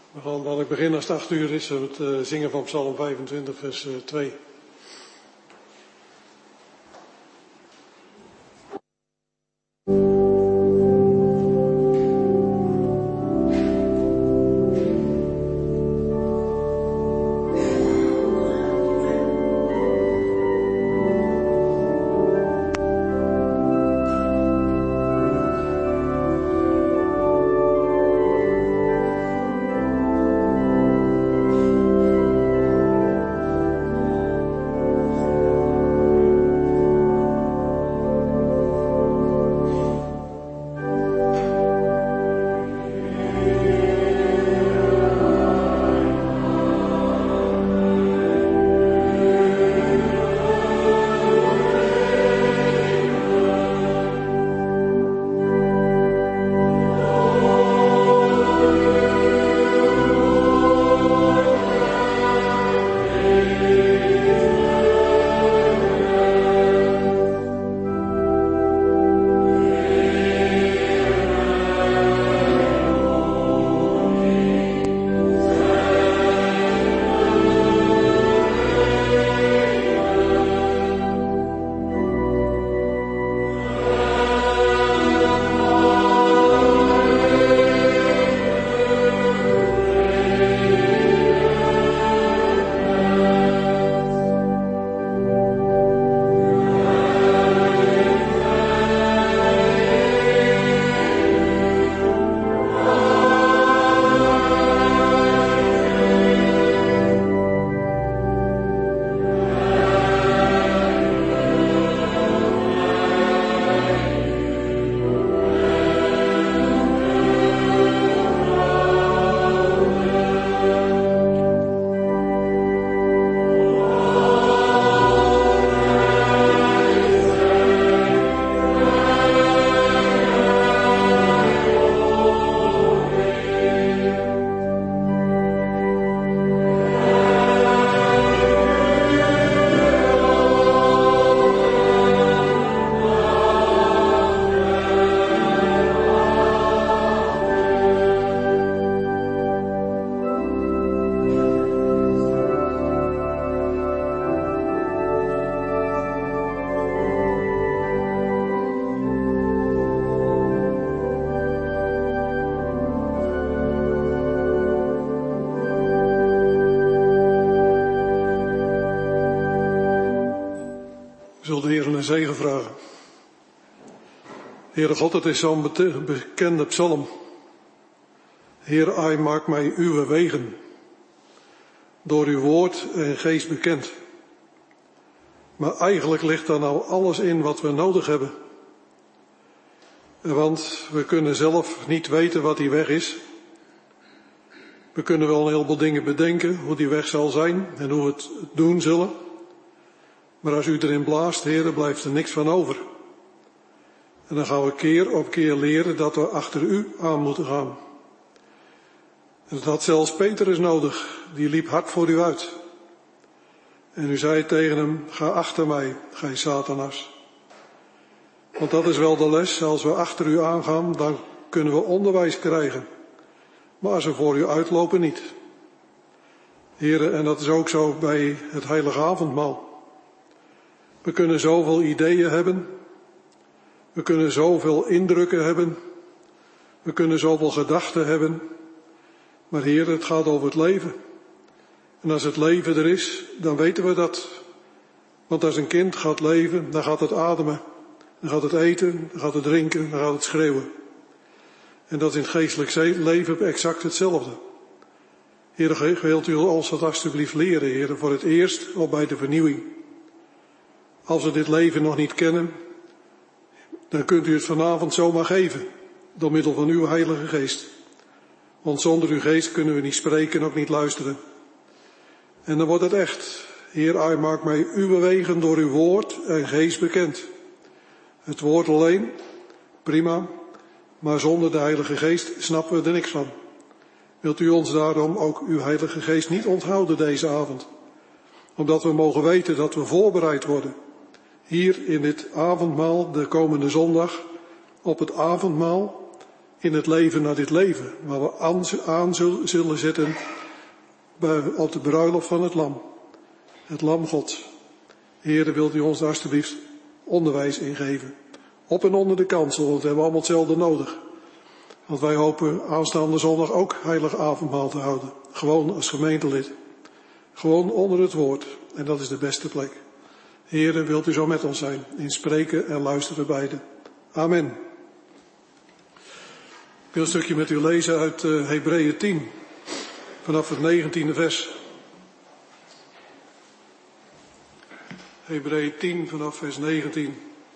We gaan dadelijk beginnen als het 8 uur is, het zingen van Psalm 25, vers 2. De Heer een zegen vragen. Heere God, het is zo'n bekende psalm. Heer, ai, maak mij uw wegen, door uw woord en geest bekend. Maar eigenlijk ligt daar nou alles in wat we nodig hebben. Want we kunnen zelf niet weten wat die weg is. We kunnen wel een heleboel dingen bedenken, hoe die weg zal zijn en hoe we het doen zullen. Maar als u erin blaast, Heere, blijft er niks van over. En dan gaan we keer op keer leren dat we achter u aan moeten gaan. En dat had zelfs Petrus nodig, die liep hard voor u uit. En u zei tegen hem, ga achter mij, gij Satanas. Want dat is wel de les, als we achter u aangaan, dan kunnen we onderwijs krijgen. Maar als we voor u uitlopen, niet. Heere, en dat is ook zo bij het heilige avondmaal. We kunnen zoveel ideeën hebben. We kunnen zoveel indrukken hebben. We kunnen zoveel gedachten hebben. Maar Heer, het gaat over het leven. En als het leven er is, dan weten we dat. Want als een kind gaat leven, dan gaat het ademen. Dan gaat het eten, dan gaat het drinken, dan gaat het schreeuwen. En dat is in het geestelijk leven exact hetzelfde. Heer, wilt u ons dat alstublieft leren, Heer, voor het eerst al bij de vernieuwing. Als we dit leven nog niet kennen, dan kunt u het vanavond zomaar geven, door middel van uw Heilige Geest. Want zonder uw geest kunnen we niet spreken en ook niet luisteren. En dan wordt het echt, Heer, ai, maak mij uw wegen door uw woord en geest bekend. Het woord alleen, prima, maar zonder de Heilige Geest snappen we er niks van. Wilt u ons daarom ook uw Heilige Geest niet onthouden deze avond? Omdat we mogen weten dat we voorbereid worden. Hier in dit avondmaal, de komende zondag, op het avondmaal in het leven naar dit leven, waar we aan zullen zitten op de bruiloft van het lam. Het lam Gods. Heere, wilt u ons daar alstublieft onderwijs in geven. Op en onder de kansel, want we hebben allemaal hetzelfde nodig. Want wij hopen aanstaande zondag ook heilig avondmaal te houden. Gewoon als gemeentelid. Gewoon onder het woord. En dat is de beste plek. Heere, wilt u zo met ons zijn. In spreken en luisteren beide. Amen. Ik wil een stukje met u lezen uit Hebreeën 10. Vanaf het 19e vers. Hebreeën 10 vanaf vers 19.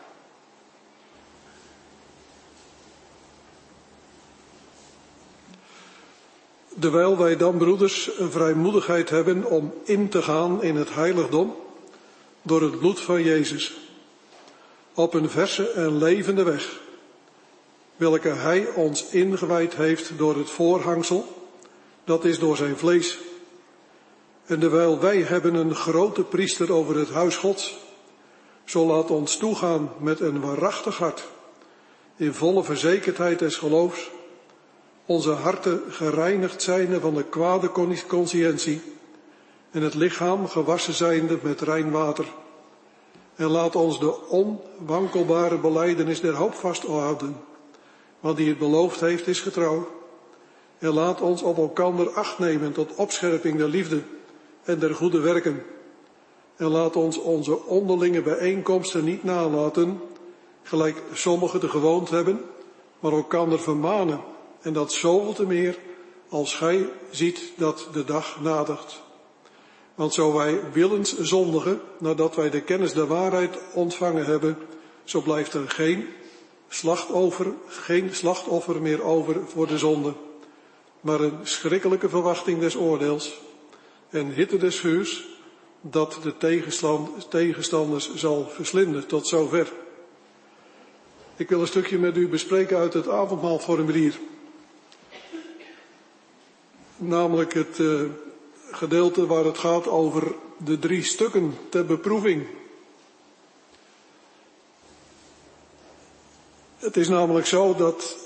Terwijl wij dan, broeders, een vrijmoedigheid hebben om in te gaan in het heiligdom door het bloed van Jezus, op een verse en levende weg, welke Hij ons ingewijd heeft door het voorhangsel, dat is door zijn vlees. En terwijl wij hebben een grote priester over het huis Gods, zo laat ons toegaan met een waarachtig hart, in volle verzekerdheid des geloofs, onze harten gereinigd zijnde van de kwade consciëntie en het lichaam gewassen zijnde met rein water. En laat ons de onwankelbare belijdenis der hoop vasthouden, want die het beloofd heeft is getrouw. En laat ons op elkander acht nemen tot opscherping der liefde en der goede werken. En laat ons onze onderlinge bijeenkomsten niet nalaten, gelijk sommigen de gewoonte hebben, maar elkander vermanen. En dat zoveel te meer als gij ziet dat de dag nadert. Want zo wij willens zondigen, nadat wij de kennis der waarheid ontvangen hebben, zo blijft er geen slachtoffer meer over voor de zonde, maar een schrikkelijke verwachting des oordeels en hitte des vuurs, dat de tegenstanders zal verslinden. Tot zover. Ik wil een stukje met u bespreken uit het avondmaalformulier. Namelijk het gedeelte waar het gaat over de 3 stukken ter beproeving. Het is namelijk zo dat,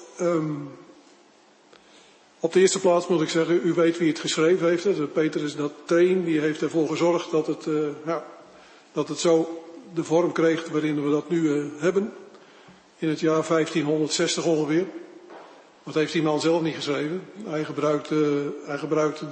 op de eerste plaats moet ik zeggen, u weet wie het geschreven heeft. Petrus dat Teen, die heeft ervoor gezorgd dat het zo de vorm kreeg waarin we dat nu hebben. In het jaar 1560 ongeveer. Dat heeft die man zelf niet geschreven. Hij gebruikte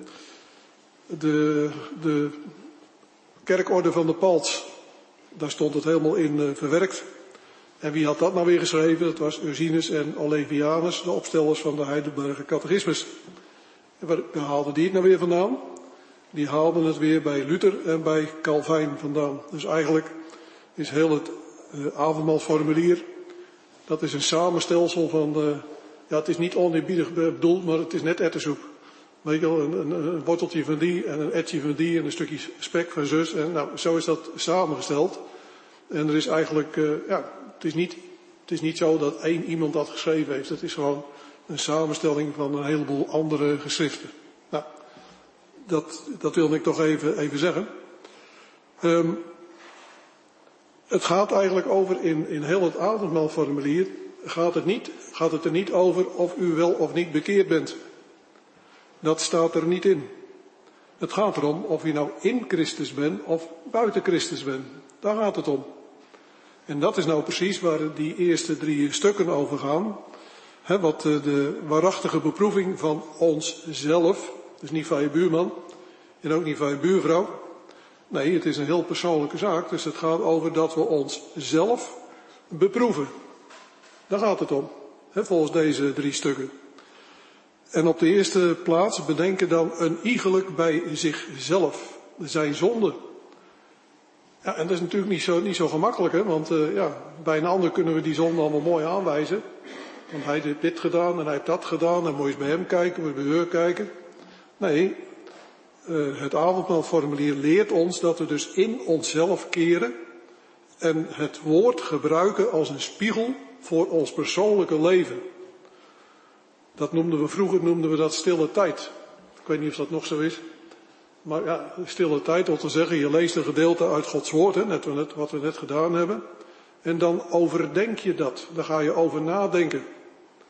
de kerkorde van de Palts. Daar stond het helemaal in verwerkt. En wie had dat nou weer geschreven? Dat was Ursinus en Olevianus, de opstellers van de Heidelberger Catechismus. En waar haalden die het nou weer vandaan? Die haalden het weer bij Luther en bij Calvijn vandaan. Dus eigenlijk is heel het avondmaalformulier, dat is een samenstelsel van het is niet oneerbiedig bedoeld, maar het is net erwtensoep. Weet je wel, een worteltje van die en een etje van die en een stukje spek van zus. En nou, zo is dat samengesteld. En er is eigenlijk, het is niet zo dat één iemand dat geschreven heeft. Het is gewoon een samenstelling van een heleboel andere geschriften. Nou, dat wilde ik toch even zeggen. Het gaat eigenlijk over, in heel het avondmaalformulier, gaat het er niet over of u wel of niet bekeerd bent. Dat staat er niet in. Het gaat erom of u nou in Christus bent of buiten Christus bent. Daar gaat het om. En dat is nou precies waar die eerste 3 stukken over gaan. Wat de waarachtige beproeving van onszelf, dus niet van je buurman en ook niet van je buurvrouw. Nee, het is een heel persoonlijke zaak, dus het gaat over dat we onszelf beproeven. Daar gaat het om, volgens deze 3 stukken. En op de eerste plaats bedenken dan een iegelijk bij zichzelf, zijn zonde. Ja, en dat is natuurlijk niet zo gemakkelijk, want bij een ander kunnen we die zonde allemaal mooi aanwijzen. Want hij heeft dit gedaan en hij heeft dat gedaan en moet je eens bij hem kijken, moet je bij haar kijken. Nee, het avondmaalformulier leert ons dat we dus in onszelf keren en het woord gebruiken als een spiegel voor ons persoonlijke leven. Dat vroeger dat stille tijd. Ik weet niet of dat nog zo is. Maar ja, stille tijd wil te zeggen, je leest een gedeelte uit Gods woord, net wat we net gedaan hebben. En dan overdenk je dat. Daar ga je over nadenken.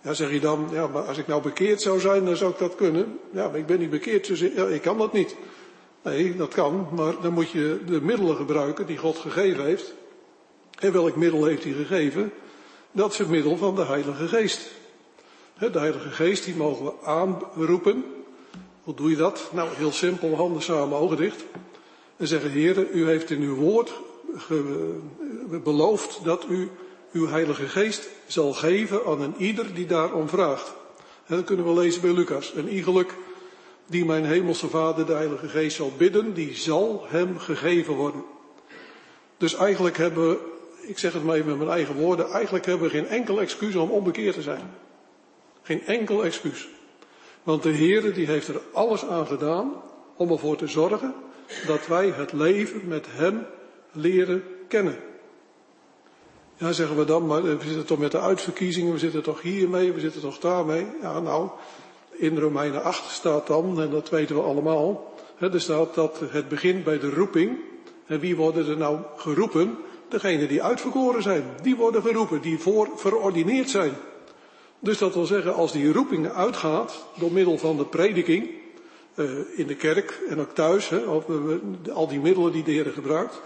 Ja, zeg je dan, ja, maar als ik nou bekeerd zou zijn, dan zou ik dat kunnen. Ja, maar ik ben niet bekeerd, dus ik kan dat niet. Nee, dat kan, maar dan moet je de middelen gebruiken die God gegeven heeft. En welk middel heeft hij gegeven? Dat is het middel van de Heilige Geest. De Heilige Geest, die mogen we aanroepen. Hoe doe je dat? Nou, heel simpel, handen samen, ogen dicht. En zeggen, Heere, u heeft in uw woord beloofd dat u uw Heilige Geest zal geven aan een ieder die daarom vraagt. Dat kunnen we lezen bij Lucas. Een iegelijk die mijn hemelse Vader de Heilige Geest zal bidden, die zal hem gegeven worden. Dus eigenlijk hebben we, ik zeg het maar even met mijn eigen woorden, eigenlijk hebben we geen enkel excuus om onbekeerd te zijn. Geen enkel excuus. Want de Heere die heeft er alles aan gedaan om ervoor te zorgen dat wij het leven met hem leren kennen. Ja, zeggen we dan, maar we zitten toch met de uitverkiezingen, we zitten toch hiermee, we zitten toch daarmee. Ja, nou, in Romeinen 8 staat dan, en dat weten we allemaal, er staat dat het begint bij de roeping. En wie worden er nou geroepen? Degenen die uitverkoren zijn. Die worden geroepen, die verordineerd zijn. Dus dat wil zeggen, als die roeping uitgaat, door middel van de prediking, in de kerk en ook thuis, al die middelen die de Heer gebruikt,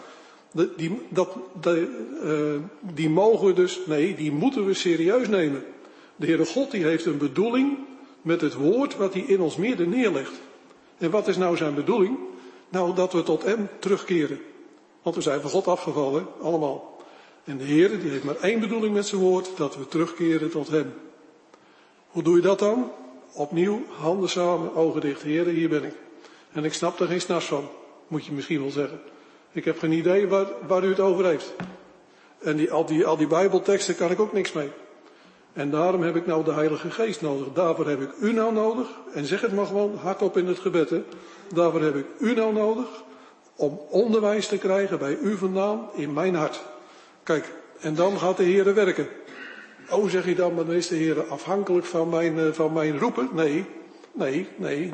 die mogen we dus, nee, die moeten we serieus nemen. De Heere God die heeft een bedoeling met het woord wat hij in ons midden neerlegt. En wat is nou zijn bedoeling? Nou, dat we tot hem terugkeren. Want we zijn van God afgevallen, allemaal. En de Heer die heeft maar één bedoeling met zijn woord, dat we terugkeren tot hem. Hoe doe je dat dan? Opnieuw, handen samen, ogen dicht. Heer, hier ben ik. En ik snap er geen snars van, moet je misschien wel zeggen. Ik heb geen idee waar u het over heeft. En al die Bijbelteksten kan ik ook niks mee. En daarom heb ik nou de Heilige Geest nodig. Daarvoor heb ik u nou nodig. En zeg het maar gewoon hardop in het gebed. Hè. Daarvoor heb ik u nou nodig. Om onderwijs te krijgen bij u vandaan in mijn hart. Kijk, en dan gaat de Heer werken. Oh, zeg je dan, maar dan is de Heer afhankelijk van mijn roepen? Nee.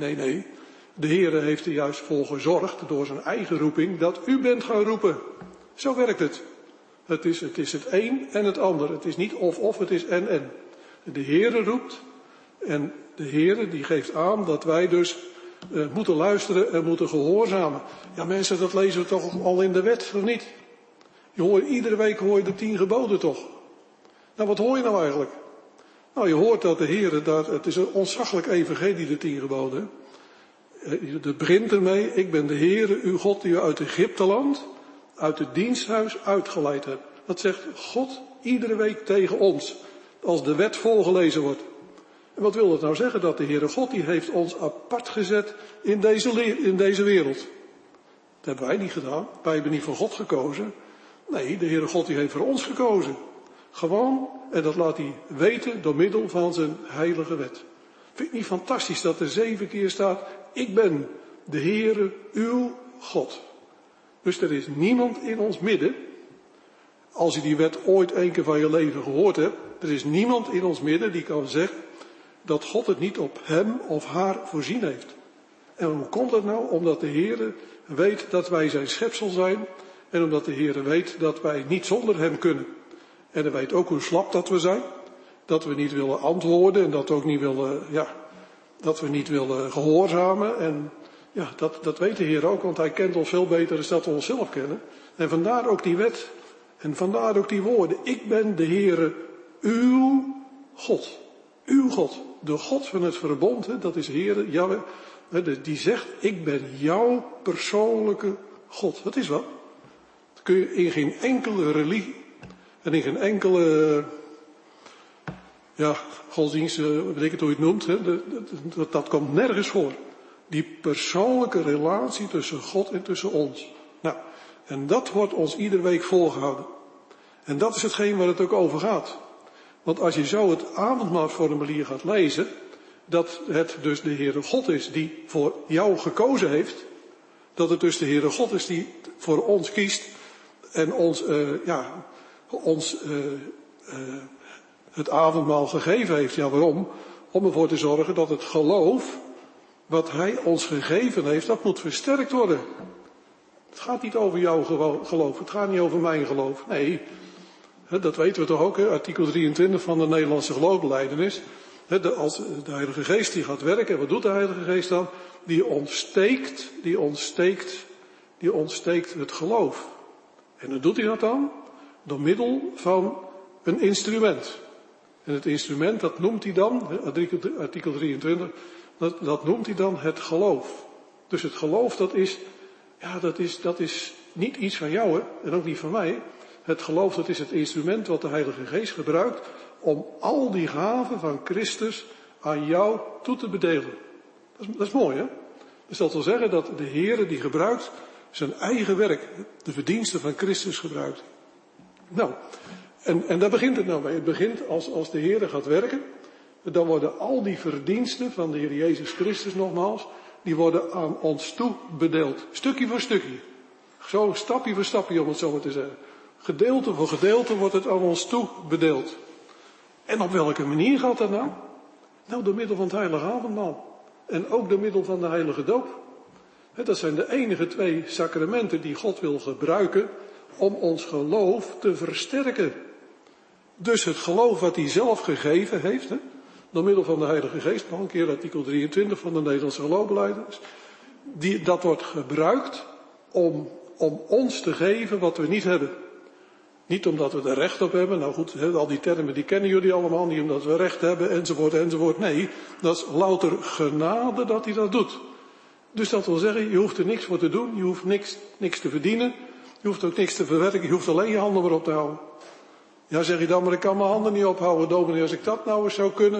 De Heer heeft er juist voor gezorgd, door zijn eigen roeping, dat u bent gaan roepen. Zo werkt het. Het is het een en het ander. Het is niet of, het is en. De Heer roept en de Heer die geeft aan dat wij dus moeten luisteren en moeten gehoorzamen. Ja mensen, dat lezen we toch al in de wet, of niet? Iedere week hoor je de 10 geboden toch? Nou, wat hoor je nou eigenlijk? Nou, je hoort dat de Heer, het is een ontzaglijk evangelie, de 10 geboden. Het begint ermee, ik ben de Heere, uw God, die u uit Egypteland, uit het diensthuis uitgeleid hebt. Dat zegt God iedere week tegen ons, als de wet voorgelezen wordt. En wat wil dat nou zeggen? Dat de Heere God, die heeft ons apart gezet in deze wereld. Dat hebben wij niet gedaan. Wij hebben niet voor God gekozen. Nee, de Heere God, die heeft voor ons gekozen. Gewoon, en dat laat hij weten door middel van zijn heilige wet. Vind je niet fantastisch dat er 7 keer staat, ik ben de Heere, uw God. Dus er is niemand in ons midden, als je die wet ooit 1 keer van je leven gehoord hebt, er is niemand in ons midden die kan zeggen dat God het niet op hem of haar voorzien heeft. En hoe komt dat nou? Omdat de Heere weet dat wij zijn schepsel zijn en omdat de Heere weet dat wij niet zonder hem kunnen. En hij weet ook hoe slap dat we zijn, dat we niet willen antwoorden en dat we ook niet willen, dat we niet willen gehoorzamen. En ja, dat weet de Heer ook, want hij kent ons veel beter dan dat we onszelf kennen. En vandaar ook die wet en vandaar ook die woorden. Ik ben de Heere, uw God. Uw God. De God van het verbond, dat is Heere, Jahwe. Die zegt, ik ben jouw persoonlijke God. Dat is wat. Dat kun je in geen enkele religie en in geen enkele godsdienst, weet ik het hoe je het noemt, dat komt nergens voor. Die persoonlijke relatie tussen God en tussen ons. Nou, en dat wordt ons iedere week voorgehouden. En dat is hetgeen waar het ook over gaat. Want als je zo het avondmaalsformulier gaat lezen, dat het dus de Heere God is die voor jou gekozen heeft, dat het dus de Heere God is die voor ons kiest en ons het avondmaal gegeven heeft. Ja, waarom? Om ervoor te zorgen dat het geloof wat hij ons gegeven heeft, dat moet versterkt worden. Het gaat niet over jouw geloof, het gaat niet over mijn geloof. Nee, Dat weten we toch ook, artikel 23 van de Nederlandse geloofsbelijdenis. Als de Heilige Geest die gaat werken, wat doet de Heilige Geest dan? Die ontsteekt het geloof. En hoe doet hij dat dan? Door middel van een instrument. En het instrument, dat noemt hij dan, artikel 23, dat noemt hij dan het geloof. Dus het geloof, dat is niet iets van jou, en ook niet van mij. Het geloof, dat is het instrument wat de Heilige Geest gebruikt om al die gaven van Christus aan jou toe te bedelen. Dat is mooi, hè? Dus dat wil zeggen dat de Heere die gebruikt zijn eigen werk, de verdiensten van Christus gebruikt. Nou, en daar begint het nou mee. Het begint als de Heere gaat werken, dan worden al die verdiensten van de Heer Jezus Christus nogmaals, die worden aan ons toe bedeeld. Stukje voor stukje. Zo stapje voor stapje, om het zo maar te zeggen. Gedeelte voor gedeelte wordt het aan ons toe bedeeld. En op welke manier gaat dat nou? Nou, door middel van het heilige avondmaal. En ook door middel van de heilige doop. Dat zijn de enige 2 sacramenten die God wil gebruiken om ons geloof te versterken. Dus het geloof wat hij zelf gegeven heeft, door middel van de Heilige Geest, nog een keer artikel 23 van de Nederlandse geloofsbelijdenis, dat wordt gebruikt om ons te geven wat we niet hebben. Niet omdat we er recht op hebben, nou goed, al die termen die kennen jullie allemaal, niet omdat we recht hebben, enzovoort. Nee, dat is louter genade dat hij dat doet. Dus dat wil zeggen, je hoeft er niks voor te doen, je hoeft niks te verdienen, je hoeft ook niks te verwerken, je hoeft alleen je handen maar op te houden. Ja, zeg je dan, maar ik kan mijn handen niet ophouden, dominee, als ik dat nou eens zou kunnen.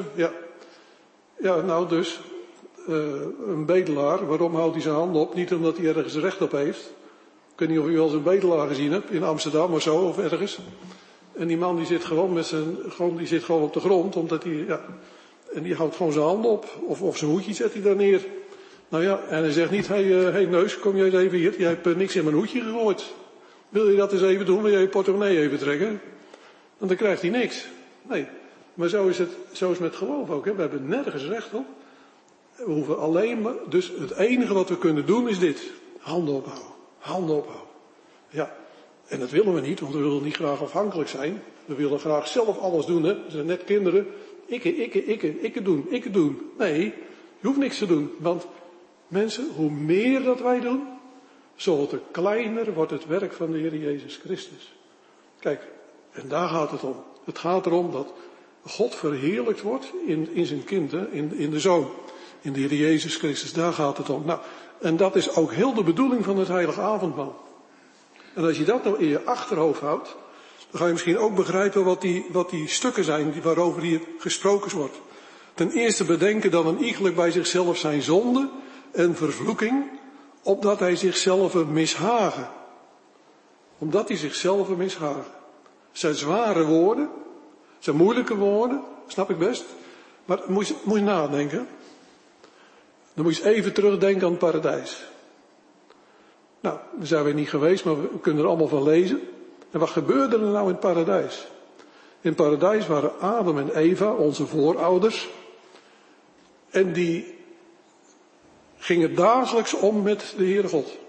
Ja, nou dus, een bedelaar, waarom houdt hij zijn handen op? Niet omdat hij ergens recht op heeft. Ik weet niet of u wel eens een bedelaar gezien hebt, in Amsterdam of zo, of ergens. En die man die zit gewoon die zit gewoon op de grond, omdat hij, en die houdt gewoon zijn handen op, of zijn hoedje zet hij daar neer. Nou ja, en hij zegt niet, hey neus, kom jij eens even hier, jij hebt niks in mijn hoedje gegooid. Wil je dat eens even doen, wil jij je portemonnee even trekken? Want dan krijgt hij niks. Nee, maar zo is het met geloof ook, We hebben nergens recht op. We hoeven alleen maar, dus het enige wat we kunnen doen is dit. Handen ophouden. Ja, en dat willen we niet, want we willen niet graag afhankelijk zijn. We willen graag zelf alles doen, We zijn net kinderen. Ik doen. Nee, je hoeft niks te doen. Want mensen, hoe meer dat wij doen, zo te kleiner wordt het werk van de Heer Jezus Christus. Kijk, en daar gaat het om. Het gaat erom dat God verheerlijkt wordt in zijn kind, in de Zoon. In de Heer Jezus Christus, daar gaat het om. Nou, en dat is ook heel de bedoeling van het heilige avondmaal. En als je dat nou in je achterhoofd houdt, dan ga je misschien ook begrijpen wat die stukken zijn waarover hier gesproken wordt. Ten eerste bedenken dan een iegelijk bij zichzelf zijn zonde en vervloeking, opdat hij zichzelf mishagen. Omdat hij zichzelf mishagen. Het zijn zware woorden, het zijn moeilijke woorden, snap ik best. Maar moet je nadenken. Dan moet je eens even terugdenken aan het paradijs. Nou, daar zijn we niet geweest, maar we kunnen er allemaal van lezen. En wat gebeurde er nou in het paradijs? In het paradijs waren Adam en Eva, onze voorouders. En die gingen dagelijks om met de Heere God.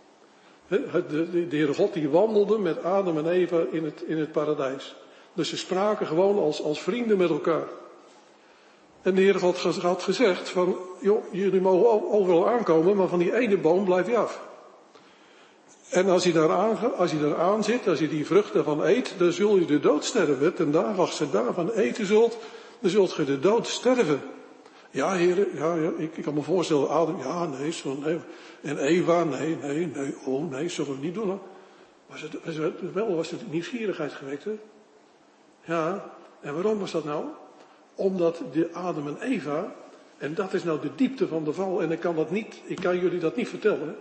De Heere God die wandelde met Adam en Eva in het paradijs. Dus ze spraken gewoon als vrienden met elkaar. En de Heere God had gezegd van, joh, jullie mogen overal aankomen, maar van die ene boom blijf je af. En als je daar aan zit, als je die vrucht daarvan eet, dan zul je de dood sterven. Ten dagen als je daarvan eten zult, dan zult je de dood sterven. Ja, heren, ja, ik kan me voorstellen, Adam, ja, nee. En Eva, nee, zullen we niet doen, hoor. Was het nieuwsgierigheid gewekt, hè? Ja, en waarom was dat nou? Omdat de Adam en Eva, en dat is nou de diepte van de val, en ik kan jullie dat niet vertellen.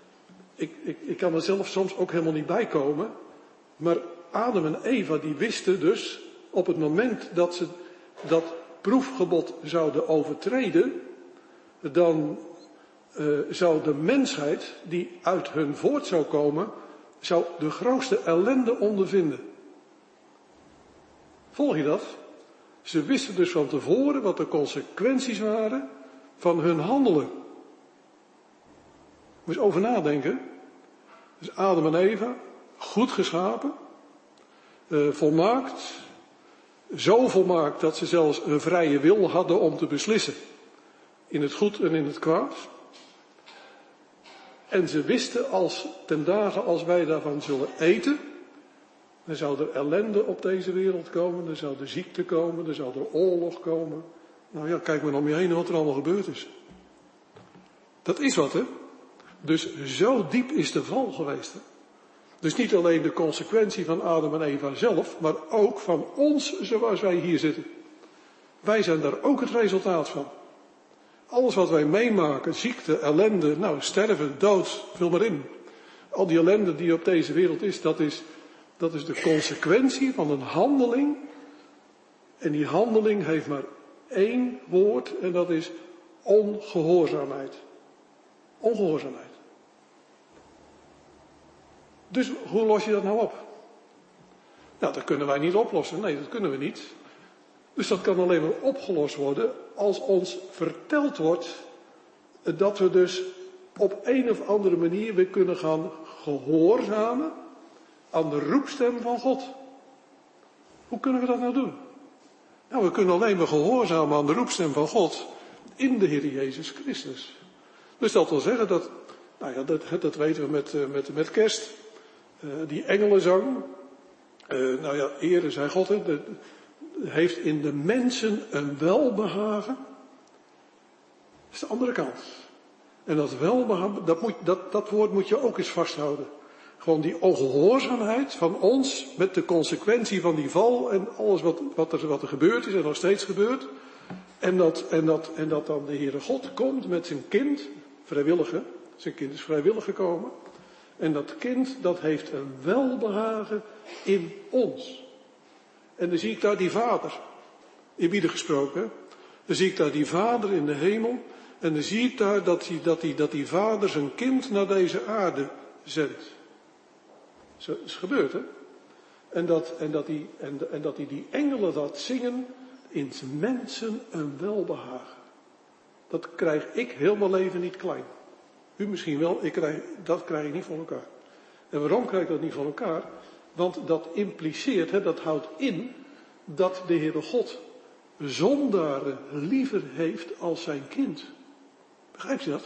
Ik kan er zelf soms ook helemaal niet bij komen. Maar Adam en Eva die wisten dus, op het moment dat ze dat proefgebod zouden overtreden, dan zou de mensheid die uit hun voort zou komen, zou de grootste ellende ondervinden. Volg je dat? Ze wisten dus van tevoren wat de consequenties waren van hun handelen. Moet je over nadenken. Dus Adam en Eva, goed geschapen. volmaakt. Zo volmaakt dat ze zelfs een vrije wil hadden om te beslissen. In het goed en in het kwaad. En ze wisten ten dagen als wij daarvan zullen eten. Dan zou er ellende op deze wereld komen. Er zou de ziekte komen. Er zou de oorlog komen. Nou ja, kijk maar om je heen wat er allemaal gebeurd is. Dat is wat, hè. Dus zo diep is de val geweest, hè. Dus niet alleen de consequentie van Adam en Eva zelf, maar ook van ons zoals wij hier zitten. Wij zijn daar ook het resultaat van. Alles wat wij meemaken, ziekte, ellende, sterven, dood, vul maar in. Al die ellende die op deze wereld is, dat is de consequentie van een handeling. En die handeling heeft maar één woord en dat is ongehoorzaamheid. Ongehoorzaamheid. Dus hoe los je dat nou op? Nou, dat kunnen wij niet oplossen. Nee, dat kunnen we niet. Dus dat kan alleen maar opgelost worden als ons verteld wordt dat we dus op een of andere manier weer kunnen gaan gehoorzamen aan de roepstem van God. Hoe kunnen we dat nou doen? Nou, we kunnen alleen maar gehoorzamen aan de roepstem van God in de Heer Jezus Christus. Dus dat wil zeggen dat, dat weten we met kerst. Die engelenzang, ere zij God, heeft in de mensen een welbehagen. Dat is de andere kant. En dat welbehagen, dat woord moet je ook eens vasthouden. Gewoon die ongehoorzaamheid van ons met de consequentie van die val en alles wat er gebeurd is en nog steeds gebeurt. En dat dan de Heere God komt met zijn kind, vrijwillige, zijn kind is vrijwillig gekomen. En dat kind, dat heeft een welbehagen in ons. En dan zie ik daar die vader, eerbiedig gesproken, dan zie ik daar die vader in de hemel. En dan zie ik daar dat die vader zijn kind naar deze aarde zendt. Zo is gebeurd, hè? En dat die engelen dat zingen, in zijn mensen een welbehagen. Dat krijg ik heel mijn leven niet klein. U misschien wel, dat krijg ik niet van elkaar. En waarom krijg ik dat niet van elkaar? Want dat impliceert, dat houdt in, dat de Heere God zondaren liever heeft als zijn kind. Begrijpt u dat?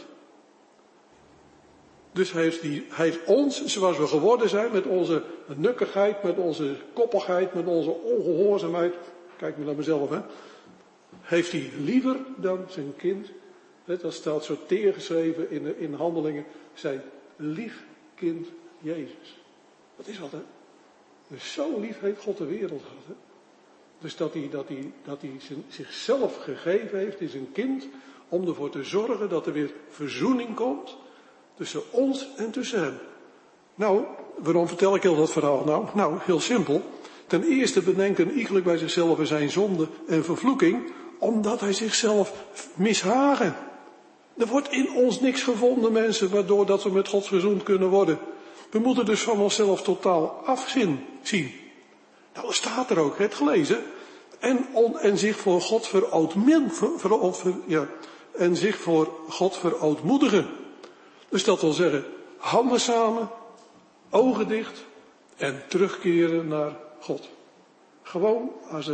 Dus hij heeft ons, zoals we geworden zijn, met onze nukkigheid, met onze koppigheid, met onze ongehoorzaamheid, kijk maar naar mezelf, hè, heeft hij liever dan zijn kind. Dat staat zo teergeschreven in Handelingen, zijn lief kind Jezus. Dat is wat, hè. Dus zo lief heeft God de wereld gehad, hè. Dus dat hij zichzelf gegeven heeft in zijn kind, om ervoor te zorgen dat er weer verzoening komt tussen ons en tussen hem. Nou, waarom vertel ik heel dat verhaal nou? Nou, heel simpel. Ten eerste bedenkt een iegelijk bij zichzelf zijn zonde en vervloeking, omdat hij zichzelf mishagen. Er wordt in ons niks gevonden, mensen, waardoor dat we met God verzoend kunnen worden. We moeten dus van onszelf totaal afzien zien. Nou, dat staat er ook, het gelezen. En zich voor God verootmoedigen. Dus dat wil zeggen, handen samen, ogen dicht en terugkeren naar God. Gewoon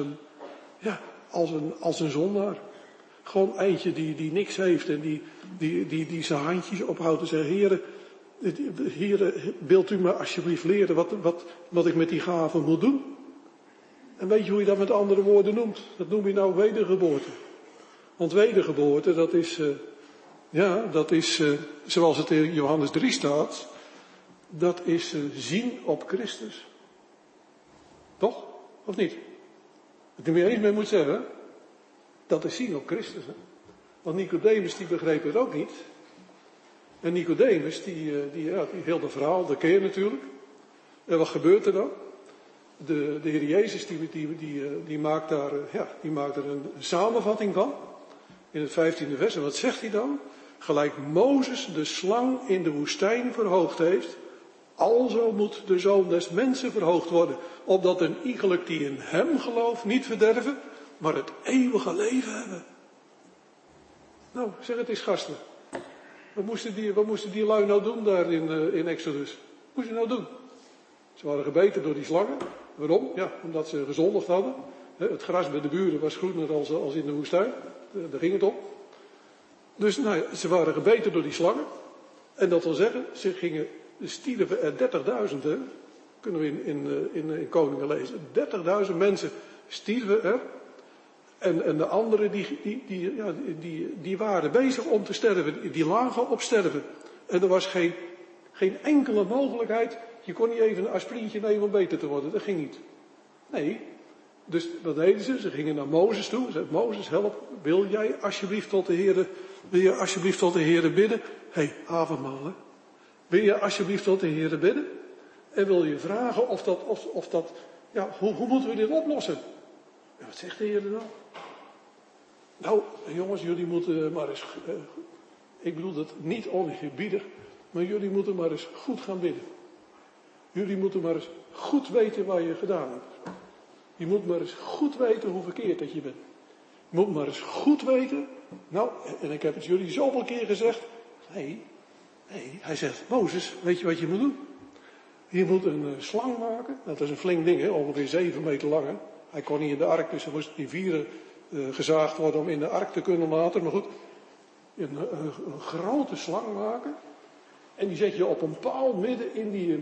als een zondaar. Gewoon eentje die niks heeft en die zijn handjes ophoudt en zegt, Heere, wilt u me alsjeblieft leren wat ik met die gaven moet doen? En weet je hoe je dat met andere woorden noemt? Dat noem je nou wedergeboorte. Want wedergeboorte, dat is zoals het in Johannes 3 staat, dat is zien op Christus. Toch? Of niet? Dat je er eens mee moet zeggen, dat is zien op Christus. Hè? Want Nicodemus die begreep het ook niet. En Nicodemus, die heel de verhaal, dat ken je natuurlijk. En wat gebeurt er dan? De Heer Jezus die maakt daar een samenvatting van. In het 15e vers. En wat zegt hij dan? Gelijk Mozes de slang in de woestijn verhoogd heeft, alzo moet de Zoon des Mensen verhoogd worden. Opdat een iegelijk die in hem gelooft niet verderven, maar het eeuwige leven hebben. Nou, zeg het eens gasten. Wat moesten die lui nou doen daar in Exodus? Wat moesten ze nou doen? Ze waren gebeten door die slangen. Waarom? Ja, omdat ze gezondigd hadden. Het gras bij de buren was groener als in de woestijn. Daar ging het om. Dus ze waren gebeten door die slangen. En dat wil zeggen, stierven er 30.000. Kunnen we in Koningen lezen. 30.000 mensen stierven er. En de anderen die waren bezig om te sterven. Die lagen op sterven. En er was geen enkele mogelijkheid. Je kon niet even een aspirintje nemen om beter te worden. Dat ging niet. Nee. Dus wat deden ze? Ze gingen naar Mozes toe. Ze zeiden, Mozes, help. Wil je alsjeblieft tot de Heere bidden? Avondmaal, hè. Wil je alsjeblieft tot de Heere bidden? En wil je vragen of dat hoe moeten we dit oplossen? En wat zegt de Heer dan? Nou, jongens, jullie moeten maar eens, ik bedoel dat niet oneerbiedig, maar jullie moeten maar eens goed gaan bidden. Jullie moeten maar eens goed weten waar je gedaan hebt. Je moet maar eens goed weten hoe verkeerd dat je bent. Je moet maar eens goed weten. Nou, en ik heb het jullie zoveel keer gezegd. Nee, hij zegt, Mozes, weet je wat je moet doen? Je moet een slang maken. Dat is een flink ding, hè? Ongeveer 7 meter lang. Hè? Hij kon niet in de ark, dus er moest in vieren gezaagd worden om in de ark te kunnen laten. Maar goed, een grote slang maken. En die zet je op een paal midden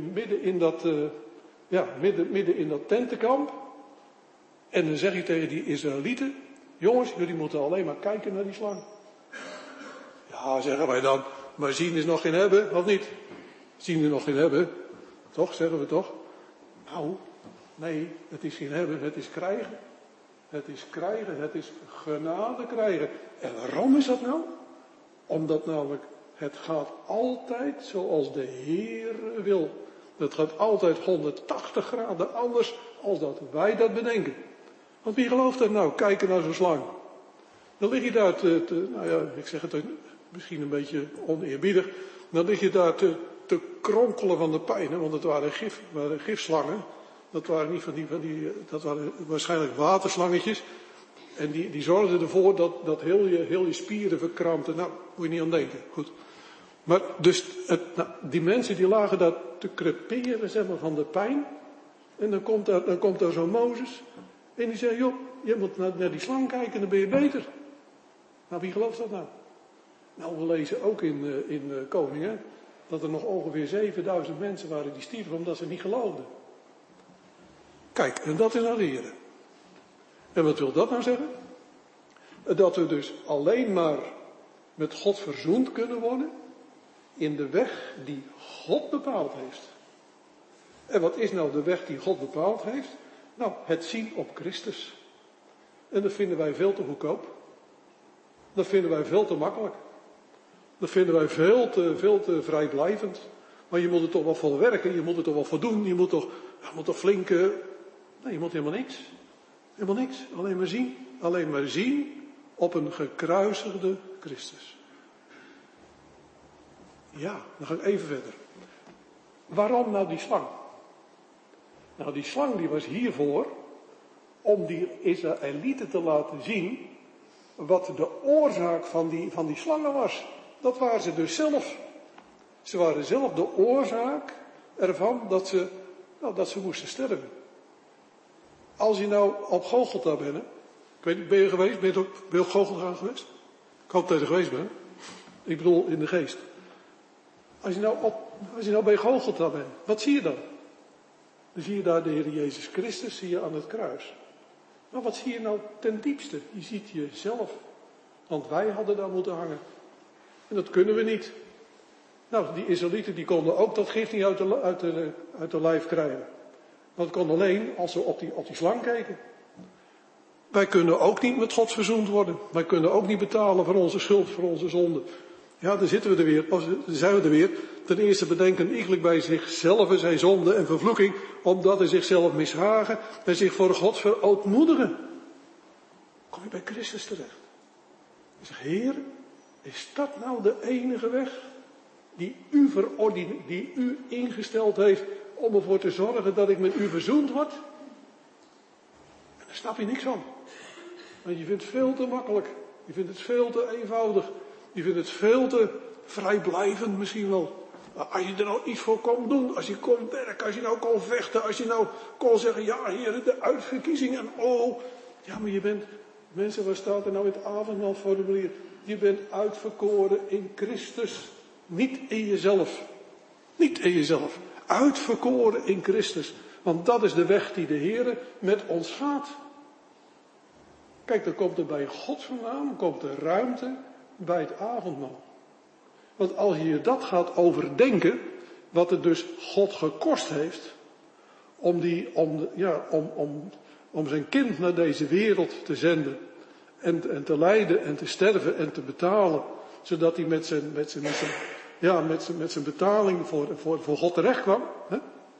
in dat tentenkamp. En dan zeg je tegen die Israëlieten, jongens, jullie moeten alleen maar kijken naar die slang. Ja, zeggen wij dan, maar zien is nog geen hebben, of niet? Zien is nog geen hebben. Toch, zeggen we toch? Nou, nee, het is geen hebben, het is krijgen. Het is krijgen, het is genade krijgen. En waarom is dat nou? Omdat namelijk, het gaat altijd zoals de Heer wil. Het gaat altijd 180 graden anders als dat wij dat bedenken. Want wie gelooft dat nou? Kijken naar zo'n slang. Dan lig je daar ik zeg het misschien een beetje oneerbiedig. Dan lig je daar te kronkelen van de pijn. Hè? Want het waren gifslangen. Dat waren niet dat waren waarschijnlijk waterslangetjes. En die zorgden ervoor dat heel je spieren verkrampten. Nou, moet je niet aan denken. Goed. Maar dus, die mensen die lagen daar te creperen, zeg maar, van de pijn. En dan komt daar zo'n Mozes. En die zegt, joh, je moet naar die slang kijken, dan ben je beter. Nou, wie gelooft dat nou? Nou, we lezen ook in Koningen, dat er nog ongeveer 7000 mensen waren die stierven omdat ze niet geloofden. Kijk, en dat is nou de Heer. En wat wil dat nou zeggen? Dat we dus alleen maar met God verzoend kunnen worden in de weg die God bepaald heeft. En wat is nou de weg die God bepaald heeft? Nou, het zien op Christus. En dat vinden wij veel te goedkoop. Dat vinden wij veel te makkelijk. Dat vinden wij veel te vrijblijvend. Maar je moet er toch wel voor werken, je moet er toch wel voor doen, je moet toch flink... Nee, je moet helemaal niks. Helemaal niks. Alleen maar zien op een gekruisigde Christus. Ja, dan ga ik even verder. Waarom nou die slang? Nou, die slang die was hiervoor om die Israëlieten te laten zien wat de oorzaak van die slangen was. Dat waren ze dus zelf. Ze waren zelf de oorzaak ervan dat ze moesten sterven. Als je nou op Golgotha bent, ik weet niet, ben je geweest? Ben je op Golgotha geweest? Ik hoop dat je er geweest bent. Ik bedoel in de geest. Als je nou bij Golgotha bent, wat zie je dan? Dan zie je daar de Heer Jezus Christus, zie je aan het kruis. Maar wat zie je nou ten diepste? Je ziet jezelf. Want wij hadden daar moeten hangen. En dat kunnen we niet. Nou, die Israëlieten die konden ook dat gif niet uit de lijf krijgen. Dat kon alleen als ze op die slang keken. Wij kunnen ook niet met God verzoend worden. Wij kunnen ook niet betalen voor onze schuld, voor onze zonde. Ja, daar zitten we er weer. Daar zijn we er weer. Ten eerste bedenken iegelijk bij zichzelf zijn zonde en vervloeking, omdat hij zichzelf mishagen en zich voor God verootmoedigen. Kom je bij Christus terecht. Je zegt, Heer, is dat nou de enige weg die u ingesteld heeft om ervoor te zorgen dat ik met u verzoend word? En daar snap je niks van. Want je vindt het veel te makkelijk. Je vindt het veel te eenvoudig. Je vindt het veel te vrijblijvend misschien wel. Als je er nou iets voor kon doen, als je kon werken, als je nou kon vechten, als je nou kon zeggen, ja Heer, de uitverkiezingen, oh. Ja, maar je bent, mensen, wat staat er nou in het avondmaalformulier? Je bent uitverkoren in Christus, niet in jezelf. Niet in jezelf. Uitverkoren in Christus. Want dat is de weg die de Heer met ons gaat. Kijk, dan komt er bij God vandaan, komt er ruimte bij het avondmaal. Want als je dat gaat overdenken, wat het dus God gekost heeft, om zijn kind naar deze wereld te zenden, en te lijden en te sterven en te betalen, zodat hij met zijn betaling voor God terecht kwam. Hè?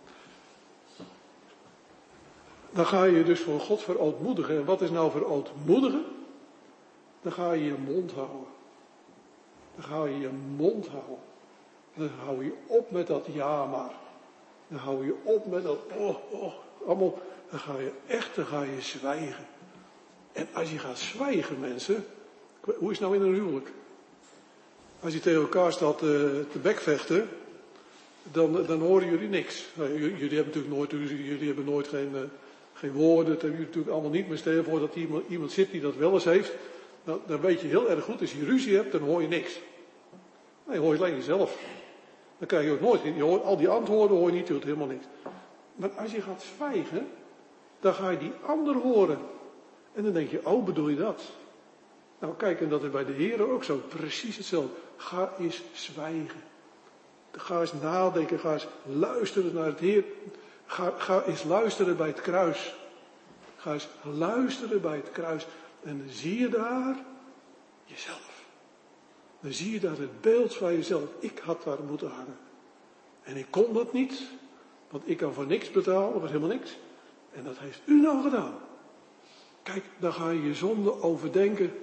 Dan ga je dus voor God verootmoedigen. En wat is nou verootmoedigen? Dan ga je je mond houden. Dan ga je je mond houden. Dan hou je op met dat ja maar. Dan hou je op met dat allemaal. Dan ga je zwijgen. En als je gaat zwijgen, mensen. Hoe is het nou in een huwelijk? Als je tegen elkaar staat te bekvechten. Dan horen jullie niks. Nou, jullie hebben natuurlijk nooit geen woorden. Dat hebben jullie natuurlijk allemaal niet. Maar stel je voor dat iemand zit die dat wel eens heeft. Dan weet je heel erg goed. Als je ruzie hebt, dan hoor je niks. Nee, hoor je alleen jezelf. Dan krijg je ook nooit. Al die antwoorden hoor je niet. Je hoort helemaal niks. Maar als je gaat zwijgen. Dan ga je die ander horen. En dan denk je, oh, bedoel je dat? Nou kijk, en dat is bij de Heer ook zo. Precies hetzelfde. Ga eens zwijgen. Ga eens nadenken. Ga eens luisteren naar het Heer. Ga eens luisteren bij het kruis. Ga eens luisteren bij het kruis. En dan zie je daar jezelf. Dan zie je daar het beeld van jezelf. Ik had daar moeten hangen. En ik kon dat niet. Want ik kan voor niks betalen. Dat was helemaal niks. En dat heeft u nou gedaan. Kijk, dan ga je je zonde overdenken.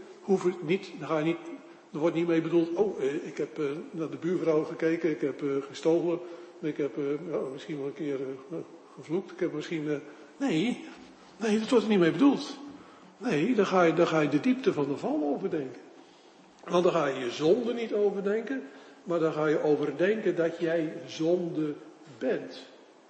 Er wordt niet mee bedoeld. Oh, ik heb naar de buurvrouw gekeken. Ik heb gestolen. Ik heb misschien wel een keer gevloekt. Ik heb misschien... Nee, dat wordt er niet mee bedoeld. Nee, dan ga je de diepte van de val overdenken. Want dan ga je je zonde niet overdenken. Maar dan ga je overdenken dat jij zonde bent.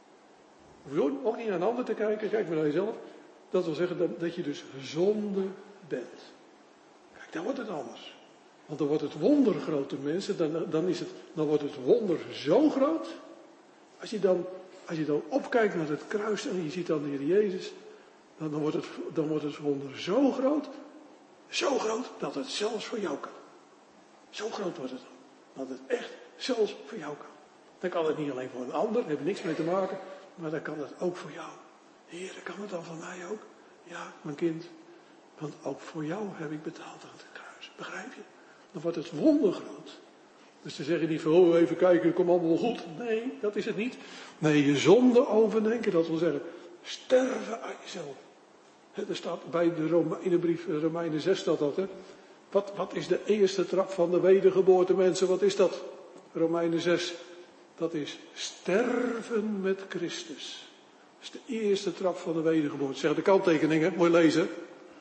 Hoef je ook niet naar een ander te kijken. Kijk maar naar jezelf. Dat wil zeggen dat je dus zonde bent. Kijk, dan wordt het anders. Want dan wordt het wonder grote mensen. Dan wordt het wonder zo groot. Als je dan opkijkt naar het kruis en je ziet dan de Heer Jezus. Dan wordt het wonder zo groot. Zo groot dat het zelfs voor jou kan. Zo groot wordt het dan. Dat het echt zelfs voor jou kan. Dan kan het niet alleen voor een ander. Daar heeft niks mee te maken. Maar dan kan het ook voor jou. Heer, kan het dan van mij ook? Ja, mijn kind. Want ook voor jou heb ik betaald aan het kruis. Begrijp je? Dan wordt het wonder groot. Dus dan zeg je niet van, even kijken, kom allemaal goed. Nee, dat is het niet. Nee, je zonde overdenken, dat wil zeggen, sterven aan jezelf. Er staat bij de Romeinenbrief, Romeinen 6 staat dat, hè. Wat is de eerste trap van de wedergeboorte, mensen? Wat is dat? Romeinen 6. Dat is sterven met Christus. Dat is de eerste trap van de wedergeboorte. Zeg de kanttekeningen, mooi lezen.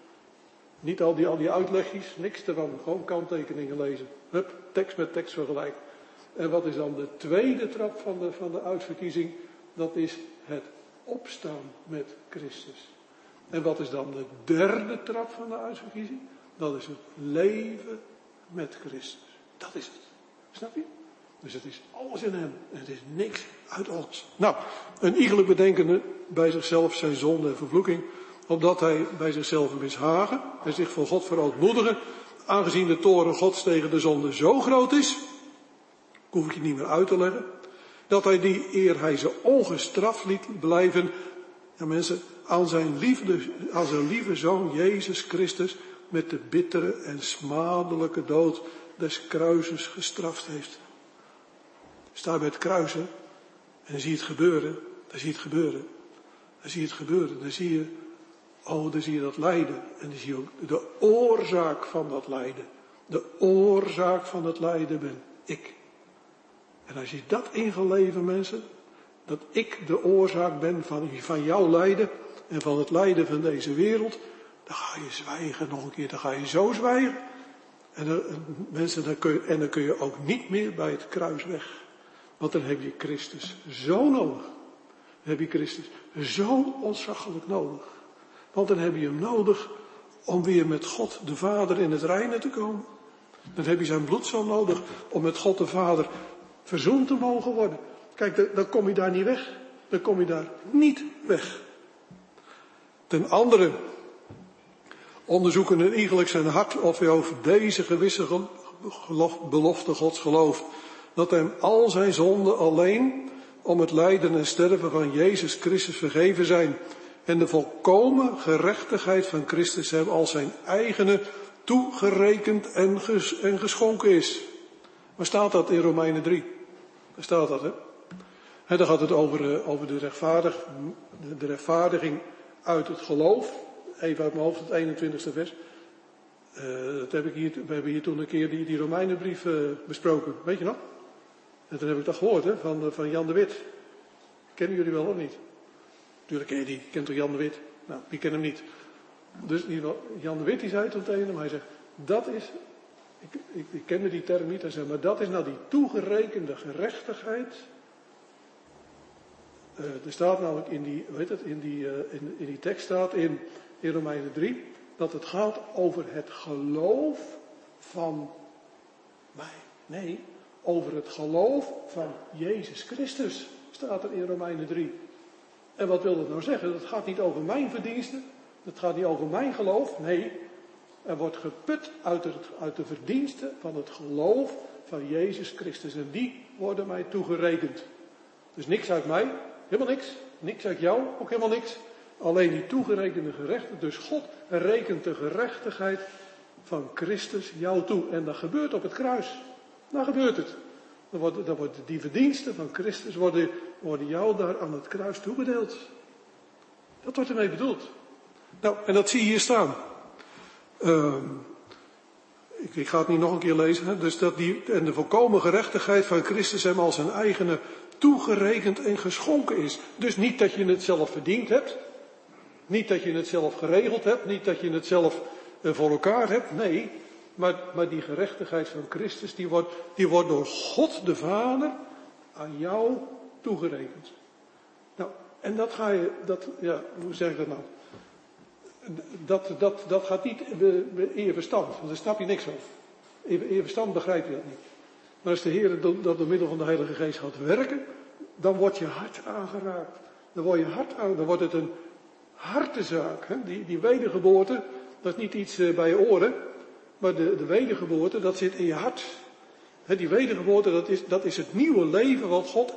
Niet al die uitlegjes, niks ervan. Gewoon kanttekeningen lezen. Hup, tekst met tekst vergelijken. En wat is dan de tweede trap van de uitverkiezing? Dat is het opstaan met Christus. En wat is dan de derde trap van de uitverkiezing? Dat is het leven met Christus. Dat is het. Snap je? Dus het is alles in hem. En het is niks uit ons. Nou, een iegelijk bedenkende bij zichzelf zijn zonde en vervloeking. Opdat hij bij zichzelf mishagen en zich voor God verootmoedigen. Aangezien de toorn Gods tegen de zonde zo groot is. Hoef ik je niet meer uit te leggen. Dat hij die eer hij ze ongestraft liet blijven. Ja mensen, aan zijn lieve zoon Jezus Christus. Met de bittere en smadelijke dood des kruises gestraft heeft. Sta bij het kruis hè, en zie het gebeuren. Dan zie je het gebeuren. Dan zie je het gebeuren. Dan zie je dat lijden. En dan zie je ook de oorzaak van dat lijden. De oorzaak van het lijden ben ik. En als je dat in gaat leven, mensen, dat ik de oorzaak ben van jouw lijden en van het lijden van deze wereld, dan ga je zwijgen nog een keer. Dan ga je zo zwijgen. En dan kun je ook niet meer bij het kruis weg. Want dan heb je Christus zo nodig. Dan heb je Christus zo ontzaglijk nodig. Want dan heb je hem nodig om weer met God de Vader in het reine te komen. Dan heb je zijn bloed zo nodig om met God de Vader verzoend te mogen worden. Kijk, dan kom je daar niet weg. Dan kom je daar niet weg. Ten andere onderzoeken een iegelijk zijn hart of hij over deze gewisse belofte Gods gelooft. Dat hem al zijn zonden alleen om het lijden en sterven van Jezus Christus vergeven zijn. En de volkomen gerechtigheid van Christus hem als zijn eigene toegerekend en geschonken is. Waar staat dat in Romeinen 3? Daar staat dat, hè? En dan gaat het over de rechtvaardiging uit het geloof. Even uit mijn hoofd, het 21ste vers. We hebben hier toen een keer die Romeinenbrief besproken. Weet je nog? En toen heb ik dat gehoord, hè, van Jan de Wit. Kennen jullie wel of niet? Tuurlijk ken je die. Je kent toch Jan de Wit? Nou, wie kent hem niet? Dus Jan de Wit die zei toen tegen hem, hij zegt, dat is, ik kende die term niet, hij zei, maar dat is nou die toegerekende gerechtigheid. Er staat namelijk in die tekst staat in Romeinen 3, dat het gaat over het geloof van mij. Nee, over het geloof van Jezus Christus, staat er in Romeinen 3. En wat wil dat nou zeggen? Dat gaat niet over mijn verdiensten, dat gaat niet over mijn geloof. Nee, er wordt geput uit de verdiensten van het geloof van Jezus Christus. En die worden mij toegerekend. Dus niks uit mij, helemaal niks. Niks uit jou, ook helemaal niks. Alleen die toegerekende gerechtigheid. Dus God rekent de gerechtigheid van Christus jou toe. En dat gebeurt op het kruis. Dan gebeurt het. Dan worden die verdiensten van Christus worden jou daar aan het kruis toebedeeld. Dat wordt ermee bedoeld. Nou, en dat zie je hier staan. Ik ga het niet nog een keer lezen. Hè? Dus en de volkomen gerechtigheid van Christus hem als zijn eigene toegerekend en geschonken is. Dus niet dat je het zelf verdiend hebt. Niet dat je het zelf geregeld hebt. Niet dat je het zelf voor elkaar hebt. Nee, maar die gerechtigheid van Christus, die wordt door God de Vader aan jou toegerekend. Nou, en hoe zeg ik dat nou? Dat gaat niet in je verstand, want daar snap je niks over. In je verstand begrijp je dat niet. Maar als de Heer dat door middel van de Heilige Geest gaat werken, dan wordt je hart aangeraakt. Dan wordt het een hartezaak. Hè? Die wedergeboorte, dat is niet iets bij je oren, maar de wedergeboorte, dat zit in je hart. Hè, die wedergeboorte, dat is het nieuwe leven wat God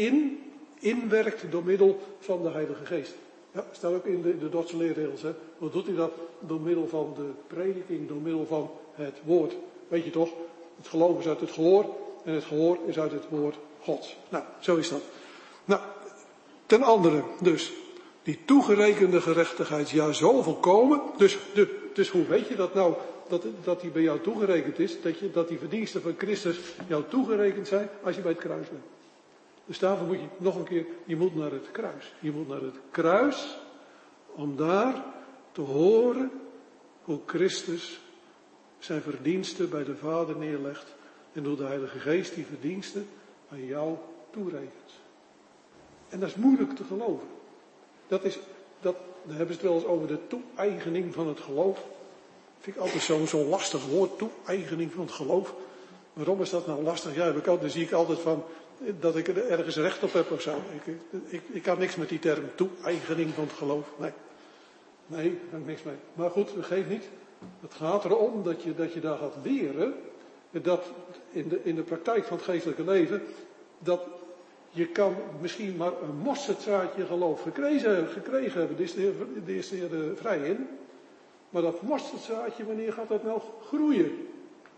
inwerkt door middel van de Heilige Geest. Ja, dat staat ook in de Dordtse leerregels. Hè. Hoe doet hij dat? Door middel van de prediking, door middel van het woord. Weet je toch? Het geloof is uit het gehoor en het gehoor is uit het woord Gods. Nou, zo is dat. Nou, ten andere dus, die toegerekende gerechtigheid, ja, zo volkomen. Dus hoe weet je dat nou, dat die bij jou toegerekend is? Dat die verdiensten van Christus jou toegerekend zijn als je bij het kruis bent. Dus daarvoor moet je nog een keer, je moet naar het kruis. Je moet naar het kruis om daar te horen hoe Christus zijn verdiensten bij de Vader neerlegt. En hoe de Heilige Geest die verdiensten aan jou toerekent. En dat is moeilijk te geloven. Daar hebben ze het wel eens over de toe-eigening van het geloof. Vind ik altijd zo'n lastig woord, toe-eigening van het geloof. Waarom is dat nou lastig? Ja, dan zie ik altijd van dat ik er ergens recht op heb of zo. Ik kan niks met die term toe-eigening van het geloof. Nee, daar heb ik niks mee. Maar goed, dat geeft niet. Het gaat erom dat je daar gaat leren, dat in de praktijk van het geestelijke leven, dat je kan misschien maar een mosterdzaadje geloof gekregen hebben. Daar is de Heer vrij in. Maar dat mosterdzaadje, wanneer gaat dat nou groeien?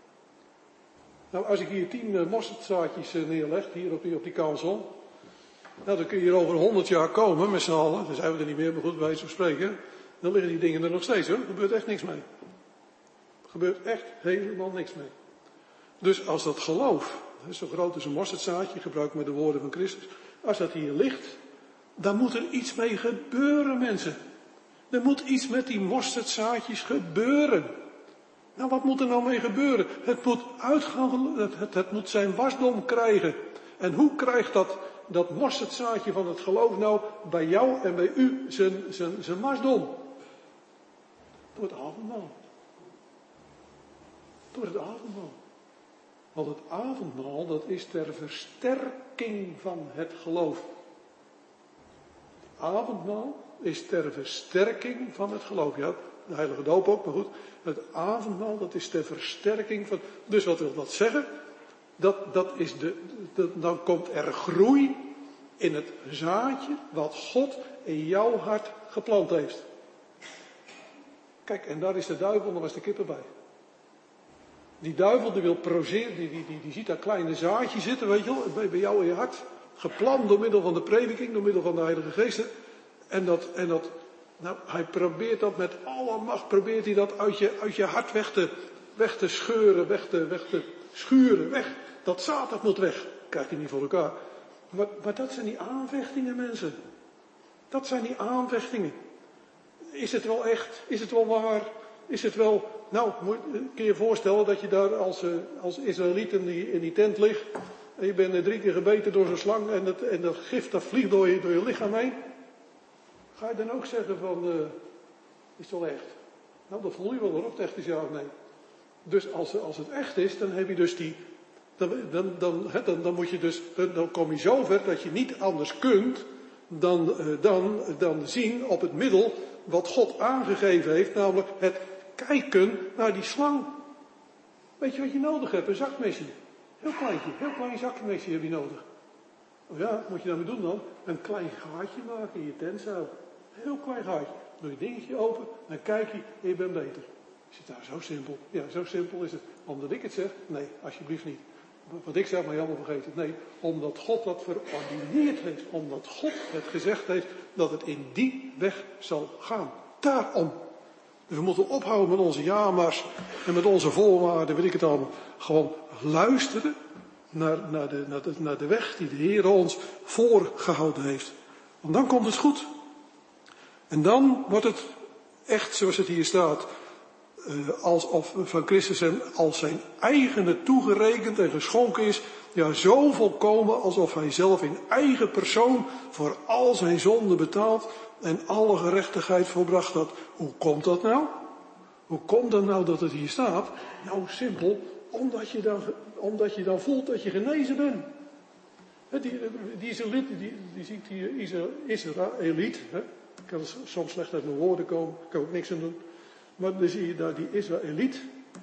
Nou, als ik hier 10 mosterdzaadjes neerleg, hier op die kansel, nou, dan kun je hier over 100 jaar komen met z'n allen. Dan zijn we er niet meer, maar goed, bij wijze van spreken. Dan liggen die dingen er nog steeds, hoor. Er gebeurt echt niks mee. Er gebeurt echt helemaal niks mee. Dus als dat geloof, zo groot als een mosterdzaadje, gebruik met de woorden van Christus, als dat hier ligt, dan moet er iets mee gebeuren, mensen. Er moet iets met die mosterdzaadjes gebeuren. Nou, wat moet er nou mee gebeuren? Het moet uitgaan, het moet zijn wasdom krijgen. En hoe krijgt dat mosterdzaadje van het geloof nou bij jou en bij u zijn mastdom? Door het avondmaal. Door het avondmaal. Want het avondmaal, dat is ter versterking van het geloof. Het avondmaal is ter versterking van het geloof. Ja, de heilige doop ook, maar goed. Het avondmaal, dat is ter versterking van... Dus wat wil dat zeggen? Dan komt er groei in het zaadje wat God in jouw hart geplant heeft. Kijk, en daar is de duivel nog eens de kippen bij. Die duivel die wil proseren, die ziet daar kleine zaadjes zitten, weet je wel, bij jou in je hart. Geplant door middel van de prediking, door middel van de Heilige Geest. Nou, hij probeert dat met alle macht, probeert hij dat uit je hart weg te scheuren, weg te schuren, weg. Dat zaad, dat moet weg. Krijgt hij niet voor elkaar. Maar dat zijn die aanvechtingen, mensen. Dat zijn die aanvechtingen. Is het wel echt? Is het wel waar? Is het wel... Nou, kun je je voorstellen dat je daar als Israëliet in die tent ligt. En je bent 3 keer gebeten door zo'n slang en dat gif dat vliegt door je lichaam heen. Ga je dan ook zeggen van, is het wel echt? Nou, dat voel je wel of het echt is, ja of nee. Dus als het echt is, dan heb je dus dan kom je zover dat je niet anders kunt dan zien op het middel wat God aangegeven heeft, namelijk het kijken naar die slang. Weet je wat je nodig hebt? Een zakmesje. Heel klein zakmesje heb je nodig. Oh ja, wat moet je daarmee doen dan? Een klein gaatje maken in je tentzeil. Heel klein gaatje. Doe je dingetje open, dan kijk je en je bent beter. Is het nou zo simpel? Ja, zo simpel is het. Omdat ik het zeg? Nee, alsjeblieft niet. Wat ik zeg, maar helemaal vergeten. Nee, omdat God dat verordineerd heeft. Omdat God het gezegd heeft dat het in die weg zal gaan. Daarom. Dus we moeten ophouden met onze ja-maars en met onze voorwaarden, weet ik het allemaal. Gewoon luisteren naar de weg die de Heer ons voorgehouden heeft. Want dan komt het goed. En dan wordt het echt zoals het hier staat. Alsof van Christus hem als zijn eigene toegerekend en geschonken is. Ja, zo volkomen alsof hij zelf in eigen persoon voor al zijn zonden betaald en alle gerechtigheid volbracht had. Hoe komt dat nou? Hoe komt dat nou dat het hier staat? Nou, simpel, omdat je dan voelt dat je genezen bent. Die ziet hier Israëliet. Ik kan soms slecht uit mijn woorden komen, ik kan ook niks aan doen. Maar dan zie je daar die Israëliet.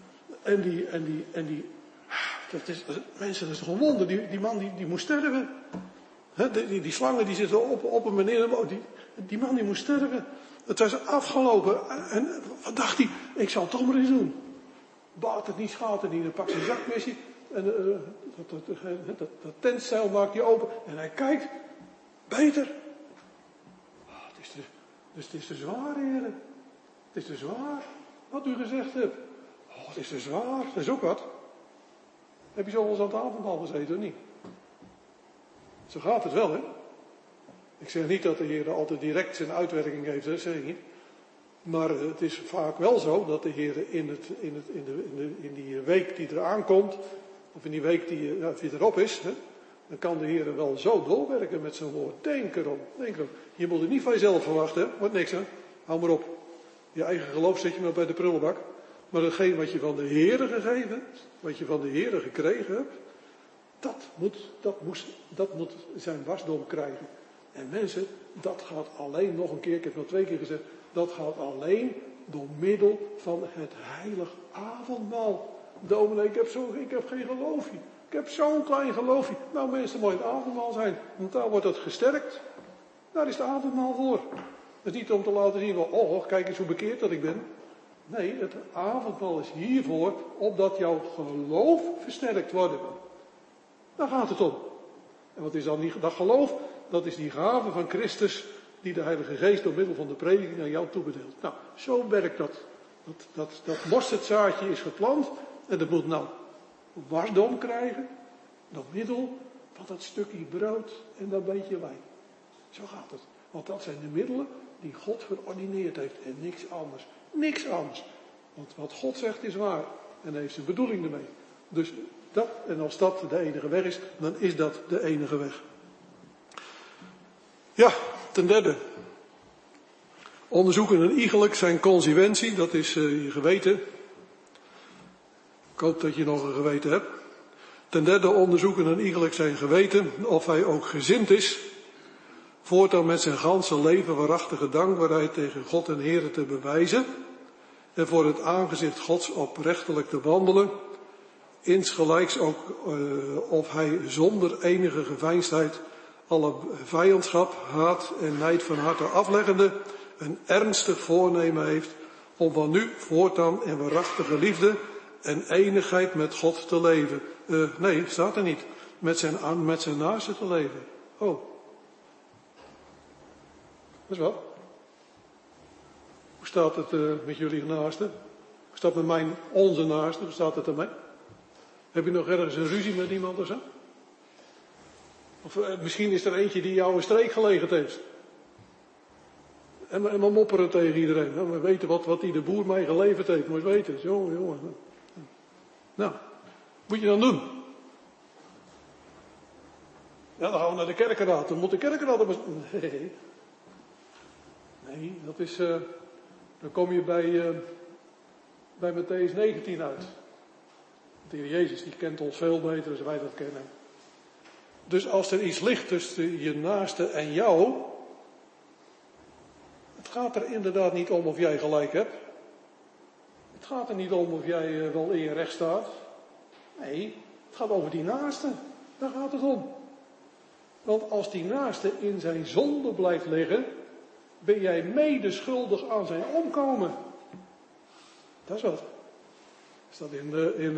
Mensen, dat is toch een wonder. Die man die moest sterven. Die slangen die zitten op hem en in hem. Die man die moest sterven. Het was afgelopen. En wat dacht hij? Ik zal het toch maar eens doen. Baat het niet, schaadt het niet. Dan pakt zijn zakmesje. En dat tentzeil maakt hij open. En hij kijkt. Beter. Dus het is te zwaar, heren. Het is te zwaar. Wat u gezegd hebt. Oh, het is te zwaar. Dat is ook wat. Heb je zo wel eens aan het avondmaal gezeten of niet? Zo gaat het wel, hè? Ik zeg niet dat de Heer altijd direct zijn uitwerking heeft, dat zeg ik niet. Maar het is vaak wel zo dat de Heer in die week die eraan komt, of in die week die erop is, hè, dan kan de Heer wel zo doorwerken met zijn woord. Denk erom. Je moet het niet van jezelf verwachten, hè? Wordt niks, hè? Hou maar op. Je eigen geloof zet je maar bij de prullenbak. Maar hetgeen wat je van de Heere gegeven hebt, wat je van de Heere gekregen hebt, dat moet zijn wasdom krijgen. En mensen, dat gaat alleen, nog een keer, ik heb het nog 2 keer gezegd, dat gaat alleen door middel van het heilig avondmaal. Dominee, ik heb geen geloofje. Ik heb zo'n klein geloofje. Nou mensen, mooi het avondmaal zijn, want daar wordt het gesterkt. Daar is het avondmaal voor. Het is niet om te laten zien, oh, kijk eens hoe bekeerd dat ik ben. Nee, het avondmaal is hiervoor, opdat jouw geloof versterkt wordt. Daar gaat het om. En wat is dan dat geloof? Dat is die gave van Christus, die de Heilige Geest door middel van de prediking aan jou toebedeelt. Nou, zo werkt dat. Dat mosterdzaadje is geplant en dat moet nou wasdom krijgen, door middel van dat stukje brood en dat beetje wijn. Zo gaat het. Want dat zijn de middelen die God verordineerd heeft en niks anders. Niks anders. Want wat God zegt is waar. En hij heeft zijn bedoeling ermee. Dus Dat, en als dat de enige weg is, dan is dat de enige weg. Ja, ten derde. Onderzoeken en iegelijk zijn consequentie, dat is je geweten. Ik hoop dat je nog een geweten hebt. Ten derde onderzoeken en iegelijk zijn geweten, of hij ook gezind is, voortaan met zijn ganse leven waarachtige dankbaarheid tegen God en Heere te bewijzen, en voor het aangezicht Gods oprechtelijk te wandelen, insgelijks ook of hij zonder enige geveinsdheid alle vijandschap, haat en nijd van harte afleggende, een ernstig voornemen heeft om van nu voortaan in waarachtige liefde en eenigheid met God te leven. Nee, staat er niet. Met zijn naaste te leven. Oh. Dat is wat. Hoe staat het met jullie naaste? Hoe staat het met onze naaste? Hoe staat het ermee? Heb je nog ergens een ruzie met iemand of zo? Of misschien is er eentje die jou een streek gelegd heeft. En maar mopperen tegen iedereen. Nou, we weten wat die de boer mij geleverd heeft. Moet je weten. Jongen. Nou, moet je dan doen? Ja, dan gaan we naar de kerkenraad. Dan moet de kerkenraad... Nee, dat is... dan kom je bij Mattheüs 19 uit. De Heer Jezus die kent ons veel beter dan wij dat kennen. Dus als er iets ligt tussen je naaste en jou... Het gaat er inderdaad niet om of jij gelijk hebt. Het gaat er niet om of jij wel in je recht staat. Nee, het gaat over die naaste. Daar gaat het om. Want als die naaste in zijn zonde blijft liggen, ben jij medeschuldig aan zijn omkomen. Dat is wat. Dat staat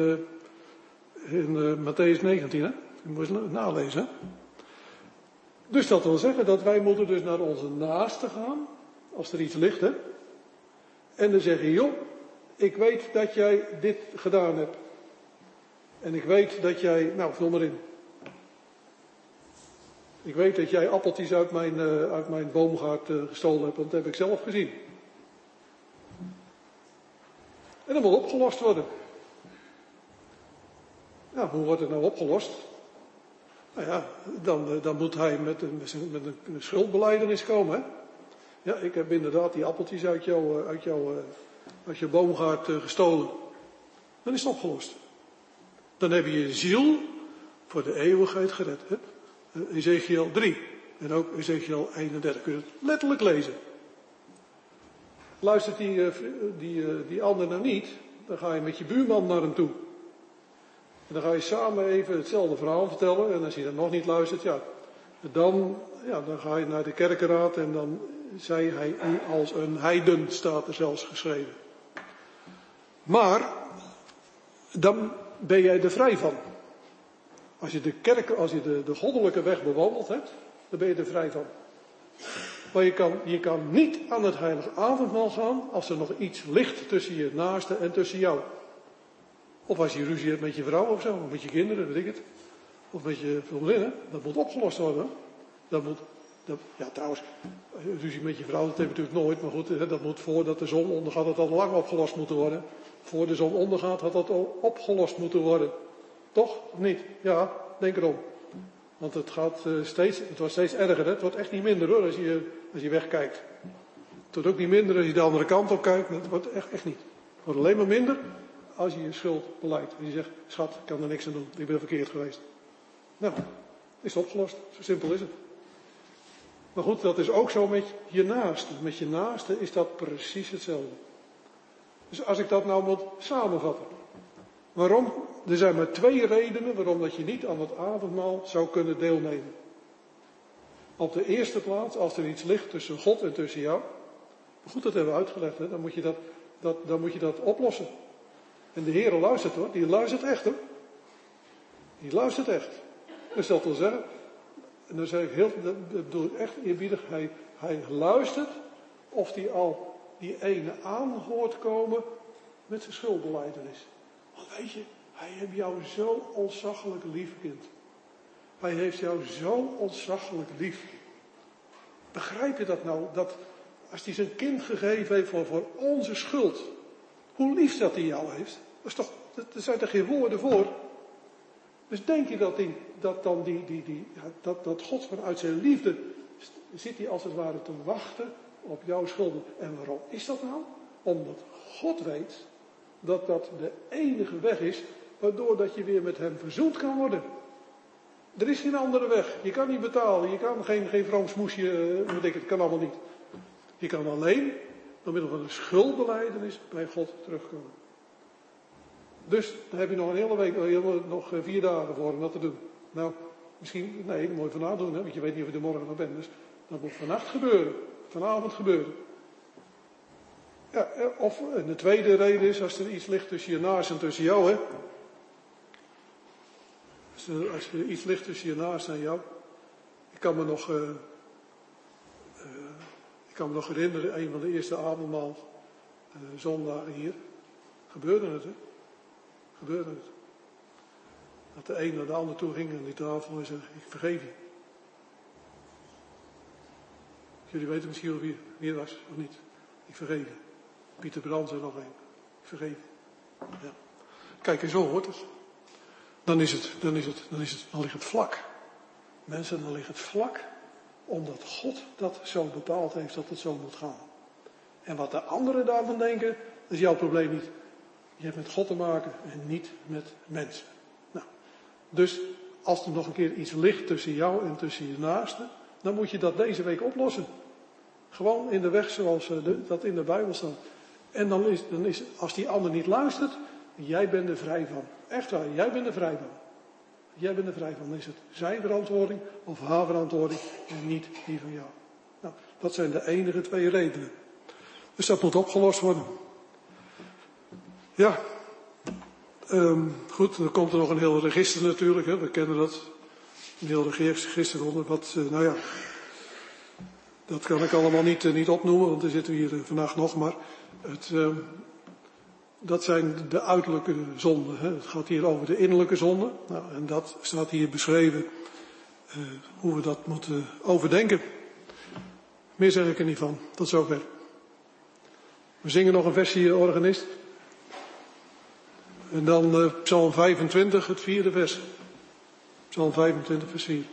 in Mattheüs 19, hè? Je moet eens nalezen, hè? Dus dat wil zeggen dat wij moeten dus naar onze naaste gaan, als er iets ligt, hè? En dan zeggen, joh, ik weet dat jij dit gedaan hebt. En ik weet dat jij, nou, vul maar in. Ik weet dat jij appeltjes uit mijn boomgaard gestolen hebt, want dat heb ik zelf gezien. En dat moet opgelost worden. Ja, hoe wordt het nou opgelost? Nou ja, dan moet hij met een schuldbelijdenis komen, hè? Ja, ik heb inderdaad die appeltjes uit je boomgaard gestolen. Dan is het opgelost. Dan heb je je ziel voor de eeuwigheid gered. Hè? Ezekiel 3 en ook Ezekiel 31. Kun je het letterlijk lezen. Luistert die ander nou niet, dan ga je met je buurman naar hem toe. En dan ga je samen even hetzelfde verhaal vertellen. En als hij dan nog niet luistert, dan ga je naar de kerkenraad en dan zei hij u als een heiden, staat er zelfs geschreven. Maar dan ben jij er vrij van. Als je de goddelijke weg bewandeld hebt, dan ben je er vrij van. Maar je kan niet aan het heilige avondmaal gaan als er nog iets ligt tussen je naaste en tussen jou. Of als je ruzie hebt met je vrouw of zo, of met je kinderen, weet ik het. Of met je vriendinnen, dat moet opgelost worden. Trouwens, ruzie met je vrouw, dat heb je natuurlijk nooit. Maar goed, dat moet voordat de zon ondergaat, dat had al lang opgelost moeten worden. Voor de zon ondergaat, had dat al opgelost moeten worden. Toch? Of niet? Ja, denk erom. Want het wordt steeds erger. Hè? Het wordt echt niet minder hoor, als je wegkijkt. Het wordt ook niet minder als je de andere kant op kijkt. Het wordt echt niet. Het wordt alleen maar minder als je je schuld beleidt. En je zegt, schat, ik kan er niks aan doen. Ik ben verkeerd geweest. Nou, is het opgelost. Zo simpel is het. Maar goed, dat is ook zo met je naaste. Met je naaste is dat precies hetzelfde. Dus als ik dat nou moet samenvatten. Waarom? Er zijn maar 2 redenen waarom dat je niet aan het avondmaal zou kunnen deelnemen. Op de eerste plaats, als er iets ligt tussen God en tussen jou. Maar goed, dat hebben we uitgelegd, hè? Dan moet je dat oplossen. En de Heere luistert hoor, die luistert echt hoor. Die luistert echt. Dus dat wil zeggen, en dan zeg ik dat bedoel ik echt eerbiedig, hij luistert of hij al die ene aan hoort komen met zijn schuldbelijdenis. Want weet je, hij heeft jou zo ontzaglijk lief, kind. Hij heeft jou zo ontzaglijk lief. Begrijp je dat nou? Dat als hij zijn kind gegeven heeft voor onze schuld. Hoe lief dat hij jou heeft. Dat zijn er geen woorden voor. Dus denk je dat God vanuit zijn liefde zit hij als het ware te wachten op jouw schulden. En waarom is dat nou? Omdat God weet dat dat de enige weg is waardoor dat je weer met hem verzoend kan worden. Er is geen andere weg. Je kan niet betalen. Je kan geen vroom smoesje, het kan allemaal niet. Je kan alleen door middel van een schuldbelijdenis bij God terugkomen. Dus dan heb je nog een hele week, nog 4 dagen voor om dat te doen. Nou, misschien, nee, dat moet je vanavond doen, hè, want je weet niet of je er morgen nog bent. Dus dat moet vannacht gebeuren. Vanavond gebeuren. Ja, of de tweede reden is, als er iets ligt tussen je naast en tussen jou, hè. Als er iets ligt tussen je naast en jou. Ik kan me nog herinneren, een van de eerste avondmaal zondagen hier. Gebeurde het, hè? Gebeurde het. Dat de een naar de ander toe ging aan die tafel en zei, ik vergeef je. Jullie weten misschien wel wie het was, of niet. Ik vergeef je. Pieter Brands er nog een. Ik vergeef je. Ja. Kijk, en zo hoort het. Dan ligt het vlak. Mensen, dan ligt het vlak. Omdat God dat zo bepaald heeft dat het zo moet gaan. En wat de anderen daarvan denken, dat is jouw probleem niet. Je hebt met God te maken en niet met mensen. Nou, dus als er nog een keer iets ligt tussen jou en tussen je naaste, dan moet je dat deze week oplossen. Gewoon in de weg zoals dat in de Bijbel staat. En dan is, als die ander niet luistert, jij bent er vrij van. Echt waar, jij bent er vrij van. Jij bent er vrij van. Dan is het zijn verantwoording of haar verantwoording en niet die van jou. Nou, dat zijn de enige 2 redenen. Dus dat moet opgelost worden. Ja, goed, dan komt er nog een heel register natuurlijk, hè, we kennen dat. Een heel register onder, nou ja, dat kan ik allemaal niet opnoemen, want er zitten we hier vandaag nog, maar dat zijn de uiterlijke zonden. Hè. Het gaat hier over de innerlijke zonden, nou, en dat staat hier beschreven, hoe we dat moeten overdenken. Meer zeg ik er niet van, tot zover. We zingen nog een versje, organist. En dan Psalm 25, het 4e vers. Psalm 25, vers 4.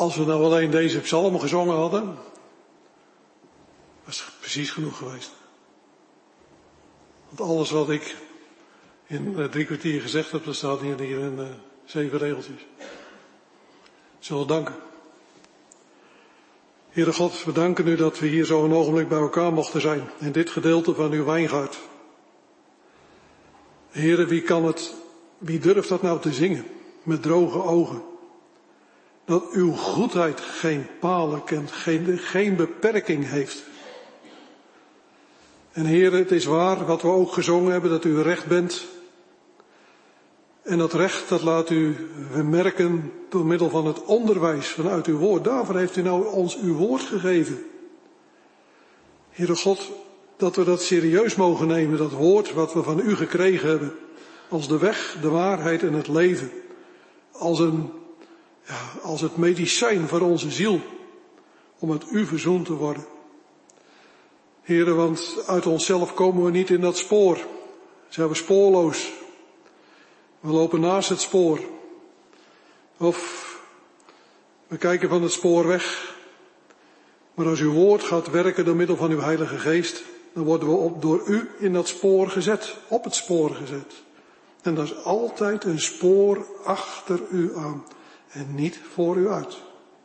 Als we nou alleen deze psalm gezongen hadden, was het precies genoeg geweest. Want alles wat ik in 3 kwartier gezegd heb, dat staat hier in 7 regeltjes. Zullen we danken. Heere God, we danken u dat we hier zo een ogenblik bij elkaar mochten zijn. In dit gedeelte van uw wijngaard. Heere, wie durft dat nou te zingen? Met droge ogen. Dat uw goedheid geen palen kent, geen beperking heeft. En Heere, het is waar wat we ook gezongen hebben, dat u recht bent. En dat recht, dat laat u merken door middel van het onderwijs vanuit uw woord. Daarvoor heeft u nou ons uw woord gegeven. Heere God, dat we dat serieus mogen nemen, dat woord wat we van u gekregen hebben. Als de weg, de waarheid en het leven. Als het medicijn voor onze ziel. Om met u verzoend te worden. Heere, want uit onszelf komen we niet in dat spoor. Zijn we spoorloos. We lopen naast het spoor. Of we kijken van het spoor weg. Maar als uw woord gaat werken door middel van uw Heilige Geest, dan worden we door u in dat spoor gezet, op het spoor gezet. En dat is altijd een spoor achter u aan en niet voor u uit.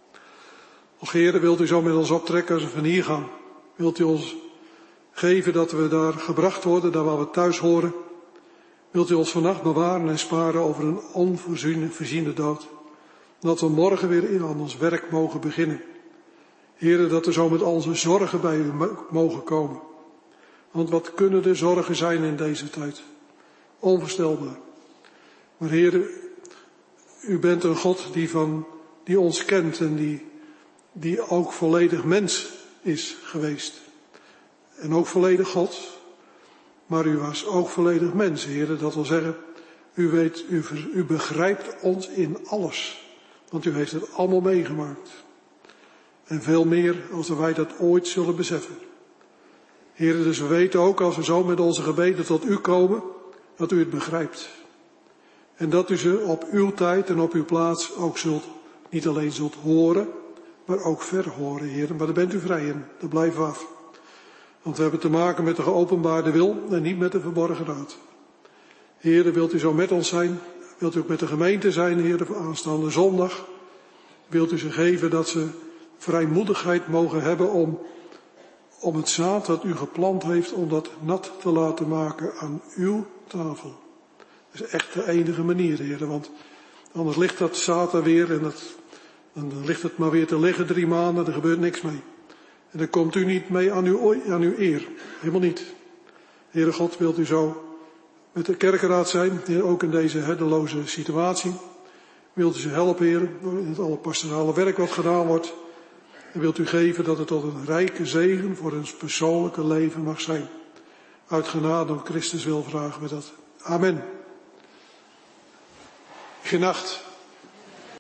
Och Heere, wilt u zo met ons optrekken als we van hier gaan? Wilt u ons geven dat we daar gebracht worden, daar waar we thuis horen? Wilt u ons vannacht bewaren en sparen over een onvoorziene dood? Dat we morgen weer aan ons werk mogen beginnen. Heere, dat we zo met onze zorgen bij u mogen komen. Want wat kunnen de zorgen zijn in deze tijd? Onvoorstelbaar. Maar Heere, u bent een God die ons kent en die ook volledig mens is geweest. En ook volledig God. Maar u was ook volledig mens, Heere. Dat wil zeggen, u begrijpt ons in alles. Want u heeft het allemaal meegemaakt. En veel meer als wij dat ooit zullen beseffen. Heere, dus we weten ook als we zo met onze gebeden tot u komen, dat u het begrijpt. En dat u ze op uw tijd en op uw plaats ook niet alleen zult horen, maar ook verhoren, Heere. Maar daar bent u vrij in, daar blijven we af. Want we hebben te maken met de geopenbaarde wil en niet met de verborgen raad. Heere, wilt u zo met ons zijn? Wilt u ook met de gemeente zijn, Heere, voor aanstaande zondag? Wilt u ze geven dat ze vrijmoedigheid mogen hebben om het zaad dat u geplant heeft, om dat nat te laten maken aan uw tafel? Dat is echt de enige manier, Heere, want anders ligt dat zaad er weer en dan ligt het maar weer te liggen 3 maanden, er gebeurt niks mee. En dan komt u niet mee aan uw eer. Helemaal niet. Heere God, wilt u zo met de kerkenraad zijn, ook in deze herdeloze situatie. Wilt u ze helpen, Heer, in het alle pastorale werk wat gedaan wordt. En wilt u geven dat het tot een rijke zegen voor ons persoonlijke leven mag zijn. Uit genade om Christus wil vragen we dat. Amen. Genacht.